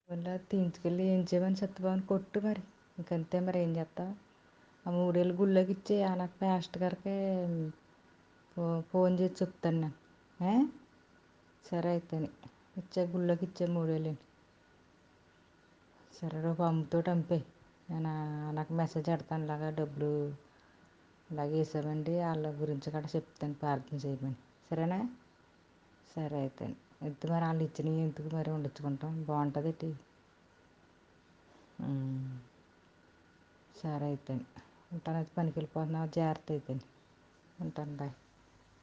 మళ్ళీ తీయించుకెళ్ళి ఏం చేయమని సత్యభామని కొట్టు మరి. ఇంకంతే మరి ఏం చేస్తావు. ఆ 3000 గుళ్ళోకి ఇచ్చే నాకు పాస్టర్ గారికి ఫోన్ చేసి చెప్తాను నేను. సరే అయితే ఇచ్చే గుళ్ళోకి ఇచ్చే 3000. సరే రేపు అమ్మతో పంపే. నేను నాకు మెసేజ్ పెడతాను, ఇలాగా డబ్బులు ఇలాగ వేసామండి, వాళ్ళ గురించి కూడా చెప్తాను, ప్రార్థన చేయమని. సరేనా? సరే అయితే ఎత్తు మరి. వాళ్ళు ఇచ్చినవి ఎందుకు మరి వండించుకుంటాం, బాగుంటుంది ఏంటి. సరే అయితే ఉంటాను. అయితే పనికి వెళ్ళిపోతున్నావు, జాగ్రత్త అయితే. ఉంటాను, బాయ్.